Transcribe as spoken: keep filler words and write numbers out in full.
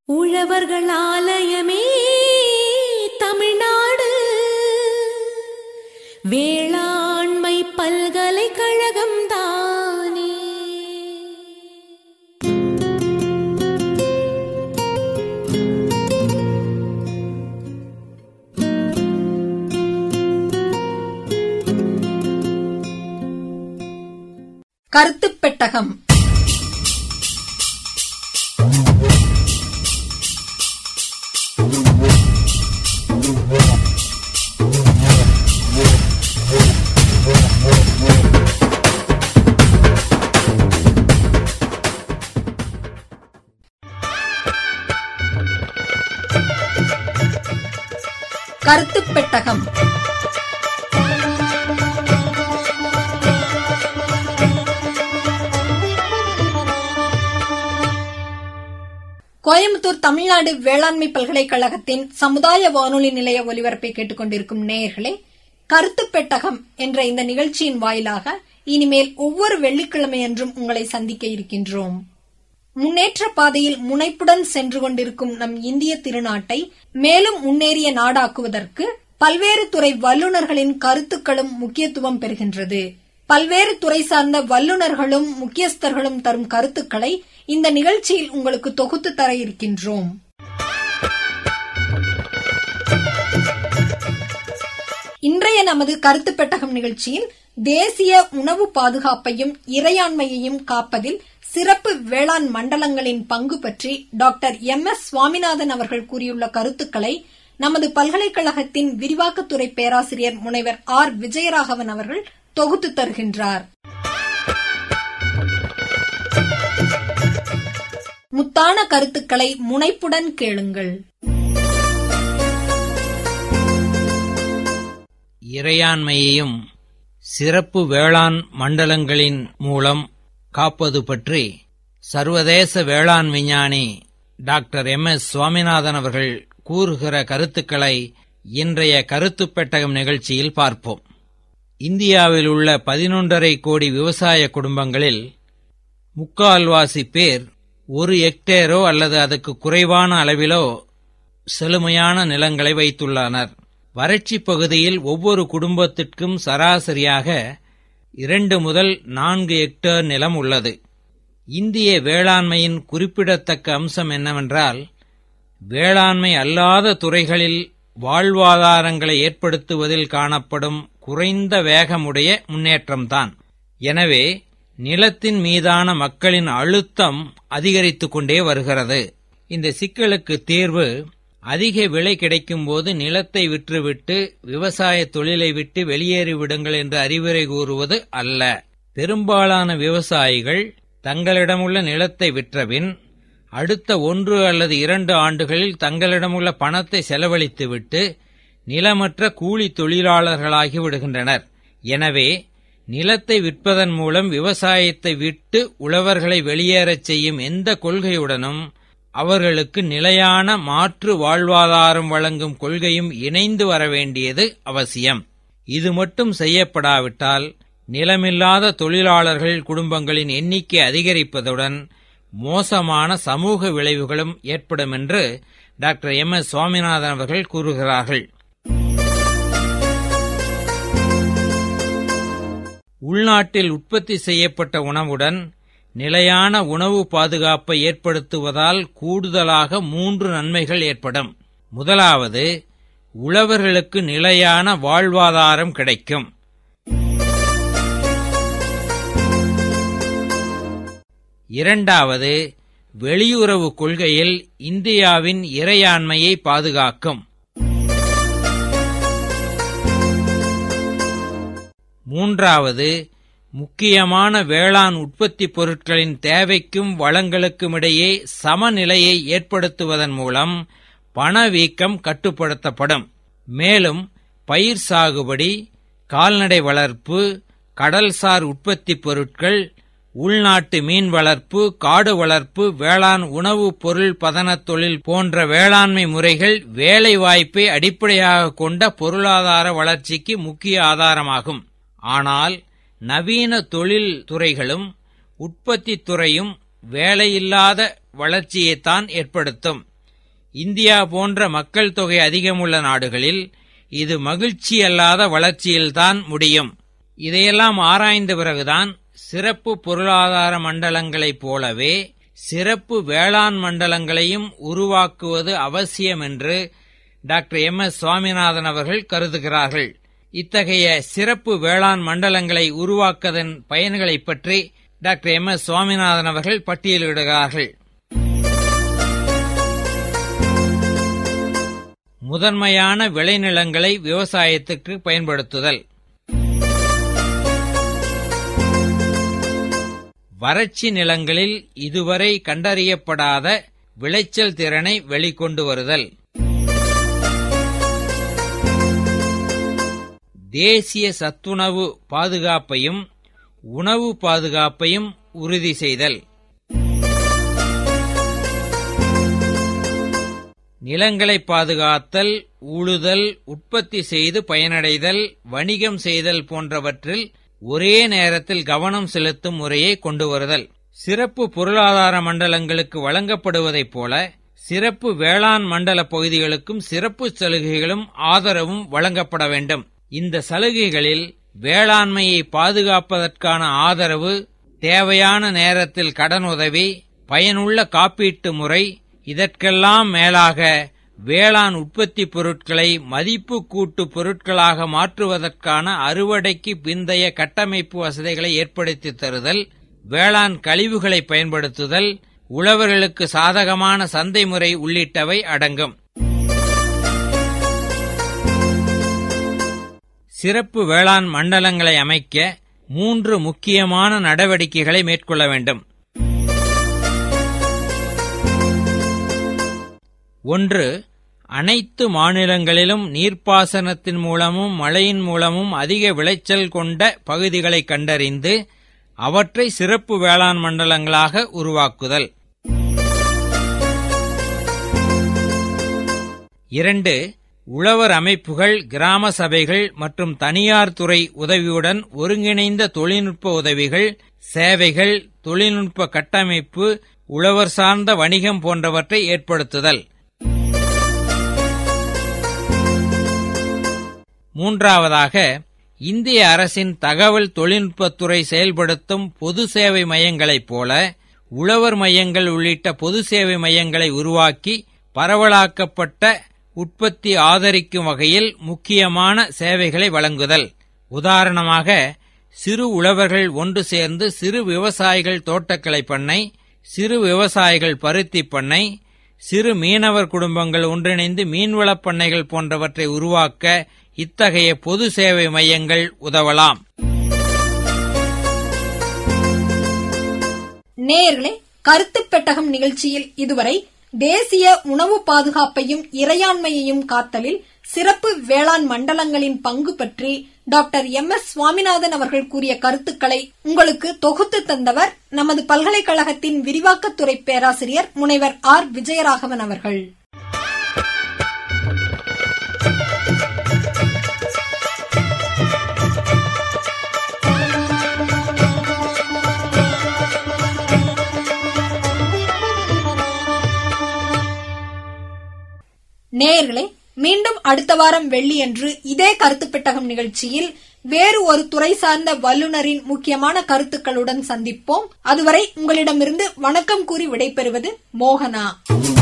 உழவர்கள் ஆலயமே தமிழ்நாடு வேளாண்மை பல்கலைக்கழகம் தானே. கருத்துப் பெட்டகம். கருத்துப் பெட்டகம். கோயம்புத்தூர் தமிழ்நாடு வேளாண்மை பல்கலைக்கழகத்தின் சமுதாய வானொலி நிலைய ஒலிபரப்பை கேட்டுக் கொண்டிருக்கும் நேயர்களே, கருத்துப் பெட்டகம் என்ற இந்த நிகழ்ச்சியின் வாயிலாக இனிமேல் ஒவ்வொரு வெள்ளிக்கிழமையன்றும் உங்களை சந்திக்க இருக்கின்றோம். முன்னேற்ற பாதையில் முனைப்புடன் சென்று கொண்டிருக்கும் நம் இந்திய திருநாட்டை மேலும் முன்னேறிய நாடாக்குவதற்கு பல்வேறு துறை வல்லுநர்களின் கருத்துக்களும் முக்கியத்துவம் பெறுகின்றது. பல்வேறு துறை சார்ந்த வல்லுநர்களும் முக்கியஸ்தர்களும் தரும் கருத்துக்களை இந்த நிகழ்ச்சியில் உங்களுக்கு தொகுத்து தர இருக்கின்றோம். இன்றைய நமது கருத்து பெட்டகம் நிகழ்ச்சியில் தேசிய உணவு பாதுகாப்பையும் இறையாண்மையையும் காப்பதில் சிறப்பு வேளாண் மண்டலங்களின் பங்கு பற்றி டாக்டர் எம் எஸ் சுவாமிநாதன் அவர்கள் கூறியுள்ள கருத்துக்களை நமது பல்கலைக்கழகத்தின் விரிவாக்கத்துறை பேராசிரியர் முனைவர் ஆர் விஜயராகவன் அவர்கள் தொகுத்து தருகின்றார். முத்தான கருத்துக்களை முனைப்புடன் கேளுங்கள். இறையாண்மையையும் சிறப்பு வேளாண் மண்டலங்களின் மூலம் காப்பது பற்றி சர்வதேச வேளாண் விஞ்ஞானி டாக்டர் எம் எஸ் சுவாமிநாதன் அவர்கள் கூறுகிற கருத்துக்களை இன்றைய கருத்துப் பெட்டகம் நிகழ்ச்சியில் பார்ப்போம். இந்தியாவில் உள்ள பதினொன்றரை கோடி விவசாய குடும்பங்களில் முக்கால்வாசி பேர் ஒரு ஹெக்டேரோ அல்லது அதுக்கு குறைவான அளவிலோ செழுமையான நிலங்களை வைத்துள்ளனர். வறட்சி பகுதியில் ஒவ்வொரு குடும்பத்திற்கும் சராசரியாக இரண்டு முதல் நான்கு ஹெக்டேர் நிலம் உள்ளது. இந்திய வேளாண்மையின் குறிப்பிடத்தக்க அம்சம் என்னவென்றால், வேளாண்மை அல்லாத துறைகளில் வாழ்வாதாரங்களை ஏற்படுத்துவதில் காணப்படும் குறைந்த வேகமுடைய முன்னேற்றம்தான். எனவே நிலத்தின் மீதான மக்களின் அழுத்தம் அதிகரித்துக் கொண்டே வருகிறது. இந்த சிக்கலுக்கு தீர்வு அதிக விலை கிடைக்கும் போது நிலத்தை விற்றுவிட்டு விவசாய தொழிலை விட்டு வெளியேறிவிடுங்கள் என்று அறிவுரை கூறுவது அல்ல. பெரும்பாலான விவசாயிகள் தங்களிடமுள்ள நிலத்தை விற்றபின் அடுத்த ஒன்று அல்லது இரண்டு ஆண்டுகளில் தங்களிடமுள்ள பணத்தை செலவழித்துவிட்டு நிலமற்ற கூலி தொழிலாளர்களாகி விடுகின்றனர். எனவே நிலத்தை விற்பதன் மூலம் விவசாயத்தை விட்டு உழவர்களை வெளியேறச் செய்யும் எந்த கொள்கையுடனும் அவர்களுக்கு நிலையான மாற்று வாழ்வாதாரம் வழங்கும் கொள்கையும் இணைந்து வர வேண்டியது அவசியம். இது மட்டும் செய்யப்படாவிட்டால் நிலமில்லாத தொழிலாளர்கள் குடும்பங்களின் எண்ணிக்கை அதிகரிப்பதுடன் மோசமான சமூக விளைவுகளும் ஏற்படும் என்று டாக்டர் எம் எஸ் சுவாமிநாதன் அவர்கள் கூறுகிறார்கள். உள்நாட்டில் உற்பத்தி செய்யப்பட்ட உணவுடன் நிலையான உணவு பாதுகாப்பை ஏற்படுத்துவதால் கூடுதலாக மூன்று நன்மைகள் ஏற்படும். முதலாவது, உழவர்களுக்கு நிலையான வாழ்வாதாரம் கிடைக்கும். இரண்டாவது, வெளியுறவு கொள்கையில் இந்தியாவின் இறையாண்மையை பாதுகாக்கும். மூன்றாவது, முக்கியமான வேளாண் உற்பத்தி பொருட்களின் தேவைக்கும் வளங்களுக்குமிடையே சமநிலையை ஏற்படுத்துவதன் மூலம் பணவீக்கம் கட்டுப்படுத்தப்படும். மேலும் பயிர் சாகுபடி, கால்நடை வளர்ப்பு, கடல்சார் உற்பத்தி பொருட்கள், உள்நாட்டு மீன் வளர்ப்பு, காடு வளர்ப்பு, வேளாண் உணவு பொருள் பதனத் தொழில் போன்ற வேளாண்மை முறைகள் வேலை வாய்ப்பை அடிப்படையாக கொண்ட பொருளாதார வளர்ச்சிக்கு முக்கிய ஆதாரமாகும். ஆனால் நவீன தொழில் துறைகளும் உற்பத்தி துறையும் வேலையில்லாத வளர்ச்சியைத்தான் ஏற்படுத்தும். இந்தியா போன்ற மக்கள் தொகை அதிகமுள்ள நாடுகளில் இது மகிழ்ச்சி அல்லாத வளர்ச்சியில்தான் முடியும். இதையெல்லாம் ஆராய்ந்த பிறகுதான் சிறப்பு பொருளாதார மண்டலங்களைப் போலவே சிறப்பு வேளாண் மண்டலங்களையும் உருவாக்குவது அவசியம் என்று டாக்டர் எம் எஸ் சுவாமிநாதன் அவர்கள் கருதுகிறார்கள். இத்தகைய சிறப்பு வேளாண் மண்டலங்களை உருவாக்குவதன் பயன்களைப் பற்றி டாக்டர் எம் எஸ் சுவாமிநாதன் அவர்கள் பட்டியலிடுகிறார்கள். முதன்மையான விளைநிலங்களை விவசாயத்திற்கு பயன்படுத்துதல். வறட்சி நிலங்களில் இதுவரை கண்டறியப்படாத விளைச்சல் திறனை வெளிக்கொண்டு வருதல். தேசிய சத்துணவு பாதுகாப்பையும் உணவு பாதுகாப்பையும் உறுதி செய்தல். நிலங்களை பாதுகாத்தல், உழுதல், உற்பத்தி செய்து பயனடைதல், வணிகம் செய்தல் போன்றவற்றில் ஒரே நேரத்தில் கவனம் செலுத்தும் முறையை கொண்டு வருதல். சிறப்பு பொருளாதார மண்டலங்களுக்கு வழங்கப்படுவதைப் போல சிறப்பு வேளாண் மண்டல பகுதிகளுக்கும் சிறப்பு சலுகைகளும் ஆதரவும் வழங்கப்பட வேண்டும். இந்த சலுகைகளில் வேளாண்மையை பாதுகாப்பதற்கான ஆதரவு, தேவையான நேரத்தில் கடனுதவி, பயனுள்ள காப்பீட்டு முறை, இதற்கெல்லாம் மேலாக வேளாண் உற்பத்தி பொருட்களை மதிப்பு கூட்டு பொருட்களாக மாற்றுவதற்கான அறுவடைக்கு பிந்தைய கட்டமைப்பு வசதிகளை ஏற்படுத்தி தருதல், வேளாண் கழிவுகளை பயன்படுத்துதல், உழவர்களுக்கு சாதகமான சந்தை முறை உள்ளிட்டவை அடங்கும். சிறப்பு வேளாண் மண்டலங்களை அமைக்க மூன்று முக்கியமான நடவடிக்கைகளை மேற்கொள்ள வேண்டும். ஒன்று, அனைத்து மாநிலங்களிலும் நீர்ப்பாசனத்தின் மூலமும் மழையின் மூலமும் அதிக விளைச்சல் கொண்ட பகுதிகளை கண்டறிந்து அவற்றை சிறப்பு வேளாண் மண்டலங்களாக உருவாக்குதல். இரண்டு, உழவர் அமைப்புகள், கிராம சபைகள் மற்றும் தனியார் துறை உதவியுடன் ஒருங்கிணைந்த தொழில்நுட்ப உதவிகள், சேவைகள், தொழில்நுட்ப கட்டமைப்பு, உழவர் சார்ந்த வணிகம் போன்றவற்றை ஏற்படுத்துதல். மூன்றாவதாக, இந்திய அரசின் தகவல் தொழில்நுட்பத்துறை செயல்படுத்தும் பொது சேவை மையங்களைப் போல உழவர் மையங்கள் உள்ளிட்ட பொது சேவை மையங்களை உருவாக்கி பரவலாக்கப்பட்ட உற்பத்தி ஆதரிக்கும் வகையில் முக்கியமான சேவைகளை வழங்குதல். உதாரணமாக, சிறு உழவர்கள் ஒன்று சேர்ந்து சிறு விவசாயிகள் தோட்டக்கலை பண்ணை, சிறு விவசாயிகள் பருத்தி பண்ணை, சிறு மீனவர் குடும்பங்கள் ஒன்றிணைந்து மீன்வளப் பண்ணைகள் போன்றவற்றை உருவாக்க இத்தகைய பொது சேவை மையங்கள் உதவலாம். நேயர்களே, கருத்து பெட்டகம் நிகழ்ச்சியில் இதுவரை தேசிய உணவு பாதுகாப்பையும் இறையாண்மையையும் காத்தலில் சிறப்பு வேளாண் மண்டலங்களின் பங்கு பற்றி டாக்டர் எம் எஸ் சுவாமிநாதன் அவர்கள் கூறிய கருத்துக்களை உங்களுக்கு தொகுத்து தந்தவர் நமது பல்கலைக்கழகத்தின் விரிவாக்கத்துறை பேராசிரியர் முனைவர் ஆர் விஜயராகவன் அவர்கள். நேயர்களே, மீண்டும் அடுத்த வாரம் வெள்ளியன்று இதே கருத்து பெட்டகம் நிகழ்ச்சியில் வேறு ஒரு துறை சார்ந்த வல்லுநரின் முக்கியமான கருத்துக்களுடன் சந்திப்போம். அதுவரை உங்களிடமிருந்து வணக்கம் கூறி விடைபெறுவது மோகனா.